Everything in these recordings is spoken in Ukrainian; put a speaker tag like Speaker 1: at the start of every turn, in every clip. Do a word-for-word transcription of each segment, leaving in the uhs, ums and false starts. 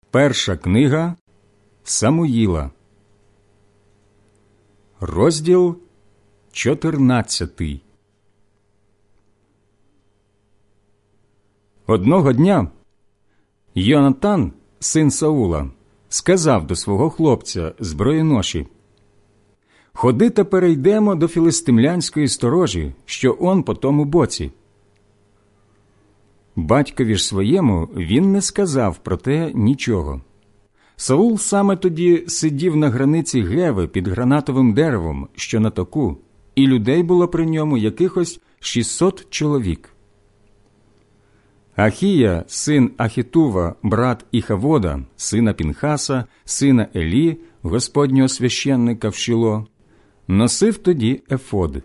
Speaker 1: Перша книга Самуїла, розділ чотирнадцятий. Одного дня Йонатан, син Саула, сказав до свого хлопця зброєноші: «Ходи та перейдемо до філистимлянської сторожі, що он по тому боці». Батькові ж своєму він не сказав про те нічого. Саул саме тоді сидів на границі Геви під гранатовим деревом, що на току, і людей було при ньому якихось шістсот чоловік. Ахія, син Ахітува, брат Іхавода, сина Пінхаса, сина Елі, господнього священника в Шіло, носив тоді ефод.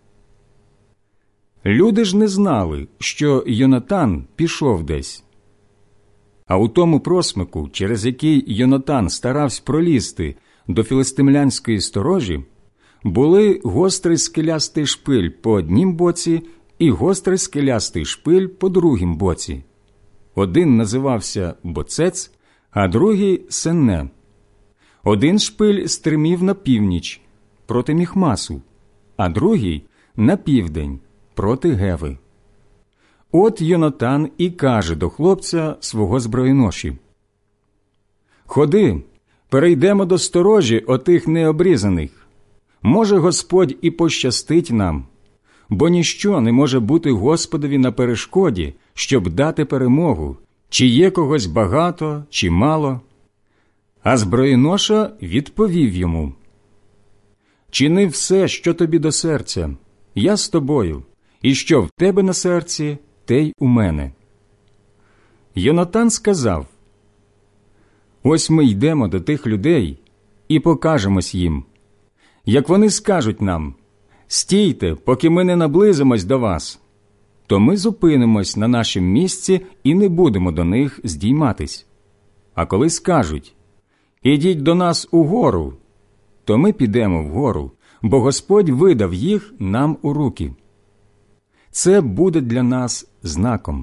Speaker 1: Люди ж не знали, що Йонатан пішов десь. А у тому просмику, через який Йонатан старався пролізти до філистимлянської сторожі, були гострий скелястий шпиль по однім боці і гострий скелястий шпиль по другім боці. Один називався Боцец, а другий – Сенне. Один шпиль стримів на північ, проти Міхмасу, а другий – на південь, проти Геви. От Йонатан і каже до хлопця свого зброєноші: «Ходи, перейдемо до сторожі отих необрізаних. Може, Господь і пощастить нам, бо ніщо не може бути Господові на перешкоді, щоб дати перемогу, чи є когось багато, чи мало». А зброєноша відповів йому: «Чини все, що тобі до серця, я з тобою, і що в тебе на серці, те й у мене». Йонатан сказав: «Ось ми йдемо до тих людей і покажемось їм. Як вони скажуть нам: стійте, поки ми не наблизимось до вас, то ми зупинимось на нашім місці і не будемо до них здійматись. А коли скажуть: ідіть до нас угору, то ми підемо вгору, бо Господь видав їх нам у руки. Це буде для нас знаком».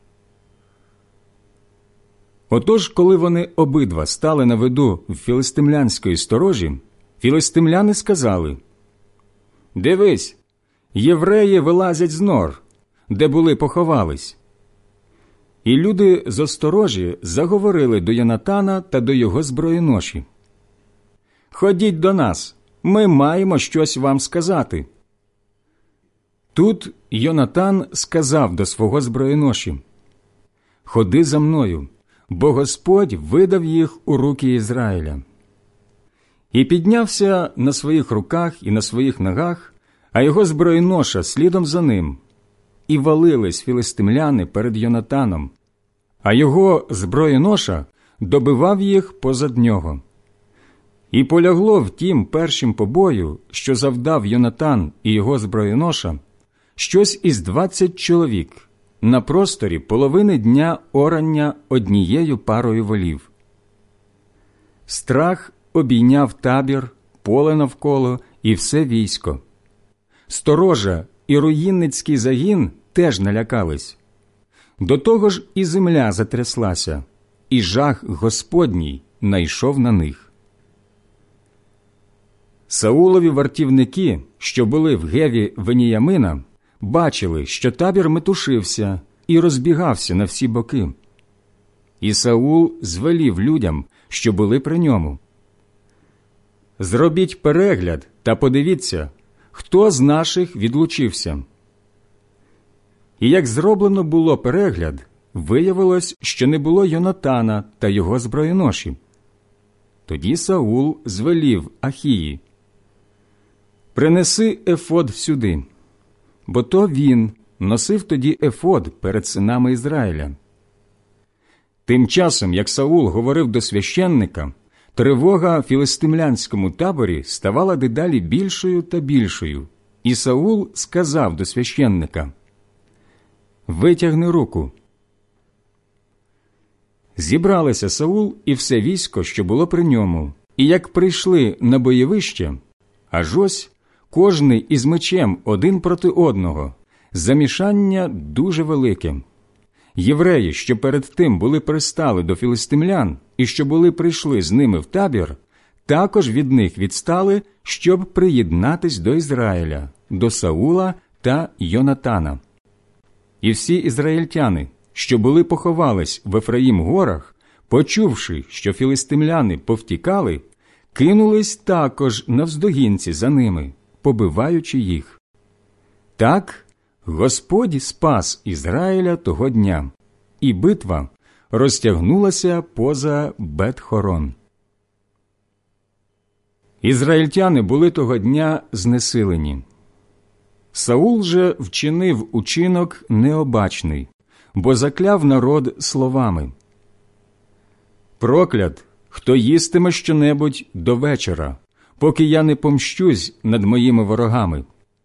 Speaker 1: Отож, коли вони обидва стали на виду в філистимлянської сторожі, філистимляни сказали: «Дивись, євреї вилазять з нор, де були поховались». І люди з осторожі заговорили до Йонатана та до його зброєноші: «Ходіть до нас, ми маємо щось вам сказати». Тут Йонатан сказав до свого зброєноші: «Ходи за мною, бо Господь видав їх у руки Ізраїля». І піднявся на своїх руках і на своїх ногах, а його зброєноша слідом за ним. І валились філистимляни перед Йонатаном, а його зброєноша добивав їх позад нього. І полягло в тім першім побою, що завдав Йонатан і його зброєноша, щось із двадцять чоловік на просторі половини дня орання однією парою волів. Страх обійняв табір, поле навколо і все військо. Сторожа і руїнницький загін теж налякались. До того ж і земля затряслася, і жах Господній найшов на них. Саулові вартівники, що були в Геві Веніямина, бачили, що табір метушився і розбігався на всі боки. І Саул звелів людям, що були при ньому: «Зробіть перегляд та подивіться, хто з наших відлучився». І як зроблено було перегляд, виявилось, що не було Йонатана та його зброєноші. Тоді Саул звелів Ахії: «Принеси ефод сюди», бо то він носив тоді ефод перед синами Ізраїля. Тим часом, як Саул говорив до священника, тривога в філистимлянському таборі ставала дедалі більшою та більшою, і Саул сказав до священника: «Витягни руку». Зібралися Саул і все військо, що було при ньому, і як прийшли на бойовище, аж ось кожний із мечем один проти одного, замішання дуже велике. Євреї, що перед тим були пристали до філистимлян і що були прийшли з ними в табір, також від них відстали, щоб приєднатись до Ізраїля, до Саула та Йонатана. І всі ізраїльтяни, що були поховались в Ефраїм-горах, почувши, що філистимляни повтікали, кинулись також навздогінці за ними, побиваючи їх. Так Господь спас Ізраїля того дня, і битва розтягнулася поза Бет-хорон. Ізраїльтяни були того дня знесилені. Саул же вчинив учинок необачний, бо закляв народ словами: «Проклят, хто їстиме щонебудь до вечора, поки я не помщусь над моїми ворогами».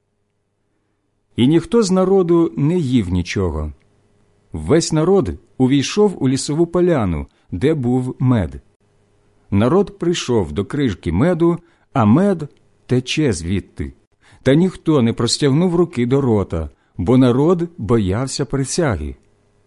Speaker 1: І ніхто з народу не їв нічого. Весь народ увійшов у лісову поляну, де був мед. Народ прийшов до крижки меду, а мед тече звідти. Та ніхто не простягнув руки до рота, бо народ боявся присяги.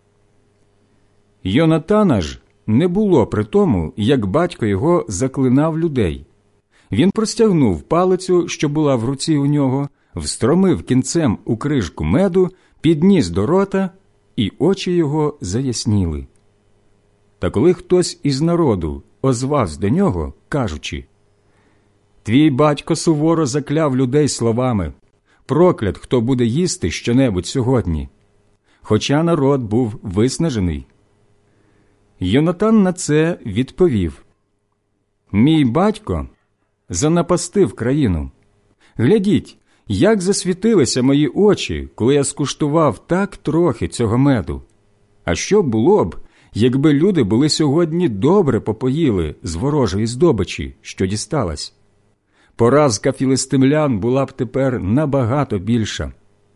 Speaker 1: Йонатана ж не було при тому, як батько його заклинав людей. Він простягнув палицю, що була в руці у нього, встромив кінцем у крижку меду, підніс до рота, і очі його заясніли. Та коли хтось із народу озвався до нього, кажучи: «Твій батько суворо закляв людей словами: проклят, хто буде їсти щонебудь сьогодні», хоча народ був виснажений. Йонатан на це відповів: «Мій батько занапастив країну. Глядіть, як засвітилися мої очі, коли я скуштував так трохи цього меду. А що було б, якби люди були сьогодні добре попоїли з ворожої здобичі, що дісталась? Поразка філистимлян була б тепер набагато більша».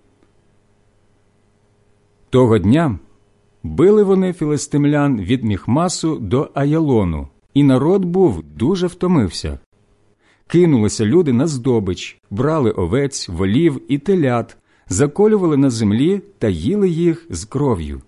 Speaker 1: Того дня били вони філистимлян від Міхмасу до Аялону, і народ був дуже втомився. Кинулися люди на здобич, брали овець, волів і телят, заколювали на землі та їли їх з кров'ю.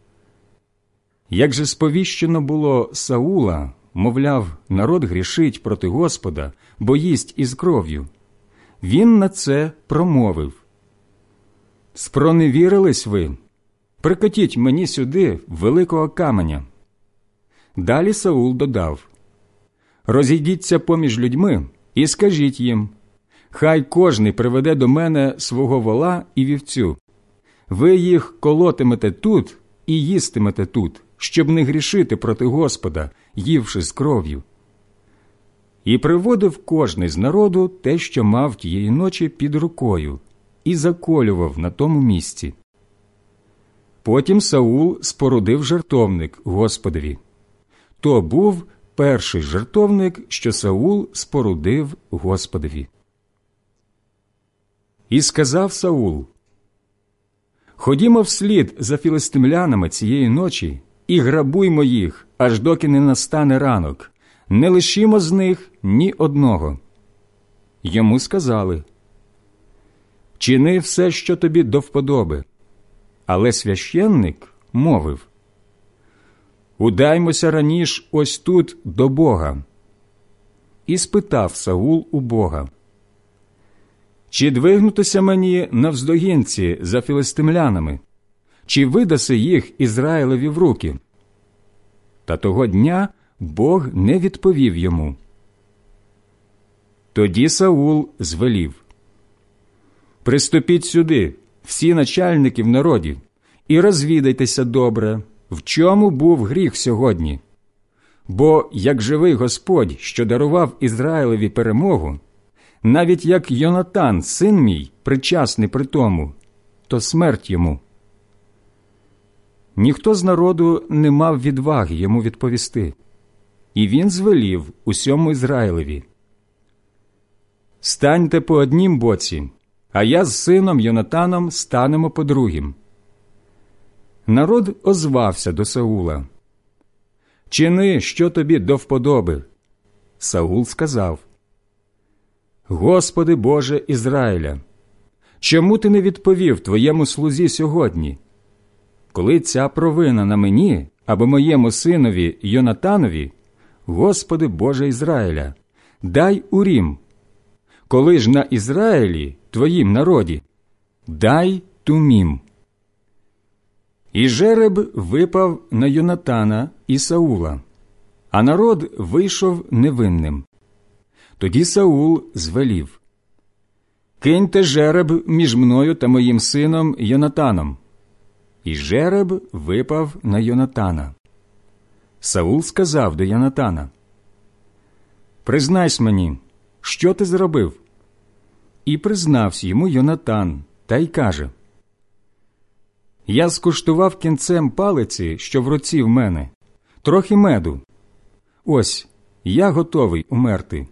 Speaker 1: Як же сповіщено було Саула, мовляв, народ грішить проти Господа, бо їсть із кров'ю, він на це промовив: «Спроневірились ви? Прикотіть мені сюди великого каменя». Далі Саул додав: «Розійдіться поміж людьми і скажіть їм: хай кожний приведе до мене свого вола і вівцю. Ви їх колотимете тут і їстимете тут, щоб не грішити проти Господа, ївши з кров'ю». І приводив кожний з народу те, що мав тієї ночі під рукою, і заколював на тому місці. Потім Саул спорудив жертовник Господові. То був перший жертовник, що Саул спорудив Господові. І сказав Саул: «Ходімо вслід за філистимлянами цієї ночі і грабуймо їх, аж доки не настане ранок. Не лишімо з них ні одного». Йому сказали: «Чини все, що тобі до вподоби». Але священник мовив: «Удаймося раніш ось тут до Бога». І спитав Саул у Бога: «Чи двигнутися мені навздогінці за філистимлянами? Чи видаси їх Ізраїлеві в руки?» Та того дня Бог не відповів йому. Тоді Саул звелів: «Приступіть сюди, всі начальники в народі, і розвідайтеся добре, в чому був гріх сьогодні. Бо, як живий Господь, що дарував Ізраїлеві перемогу, навіть як Йонатан, син мій, причасний при тому, то смерть йому». Ніхто з народу не мав відваги йому відповісти, і він звелів усьому Ізраїлеві: «Станьте по однім боці, а я з сином Йонатаном станемо по другім». Народ озвався до Саула: «Чини, що тобі до вподоби». Саул сказав: «Господи Боже Ізраїля, чому ти не відповів твоєму слузі сьогодні? коли ця провина на мені або моєму синові Йонатанові, Господи Боже Ізраїля, дай Урім. Коли ж на Ізраїлі, твоїм народі, дай Тумім». І жереб випав на Йонатана і Саула, а народ вийшов невинним. Тоді Саул звелів: «Киньте жереб між мною та моїм сином Йонатаном». І жереб випав на Йонатана. Саул сказав до Йонатана: «Признайсь мені, що ти зробив?» І признався йому Йонатан, та й каже: «Я скуштував кінцем палиці, що в руці в мене, трохи меду. Ось, я готовий умерти».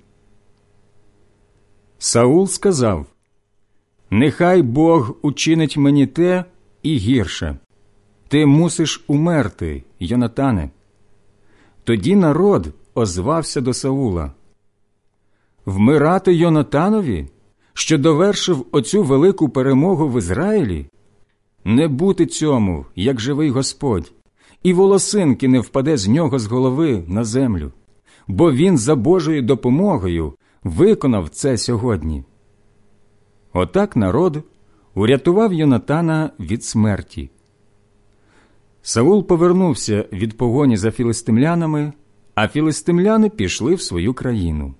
Speaker 1: Саул сказав: «Нехай Бог учинить мені те і гірше. Ти мусиш умерти, Йонатане». Тоді народ озвався до Саула: «Вмирати Йонатанові, що довершив оцю велику перемогу в Ізраїлі? Не бути цьому, як живий Господь, і волосинки не впаде з нього з голови на землю, бо він за Божою допомогою виконав це сьогодні». Отак народ урятував Йонатана від смерті. Саул повернувся від погоні за філистимлянами, а філистимляни пішли в свою країну.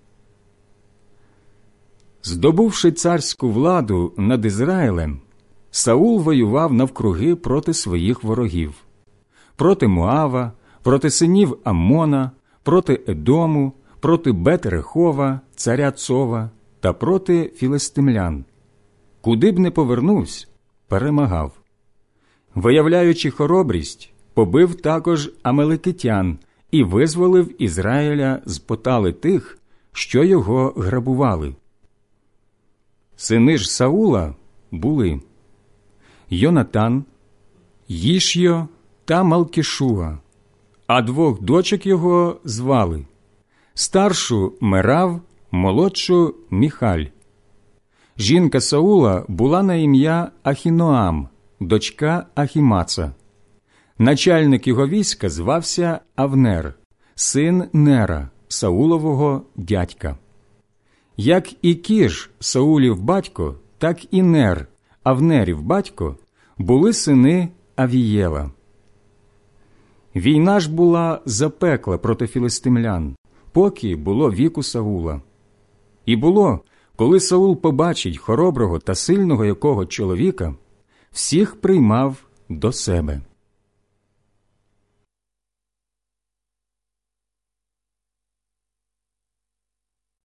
Speaker 1: Здобувши царську владу над Ізраїлем, Саул воював навкруги проти своїх ворогів – проти Моава, проти синів Аммона, проти Едому, проти Бет-Рехова, царя Цова та проти філистимлян. Куди б не повернувся, перемагав. Виявляючи хоробрість, побив також амалекитян і визволив Ізраїля з потали тих, що його грабували. Сини ж Саула були Йонатан, Їшйо та Малкішуа, а двох дочок його звали старшу Мерав, молодшу Міхаль. Жінка Саула була на ім'я Ахіноам, дочка Ахімаца. Начальник його війська звався Авнер, син Нера, Саулового дядька. Як і Кіш, Саулів батько, так і Нер, Авнерів батько, були сини Авієла. Війна ж була запекла проти філистимлян, поки було віку Саула. І було, коли Саул побачить хороброго та сильного якого чоловіка, всіх приймав до себе.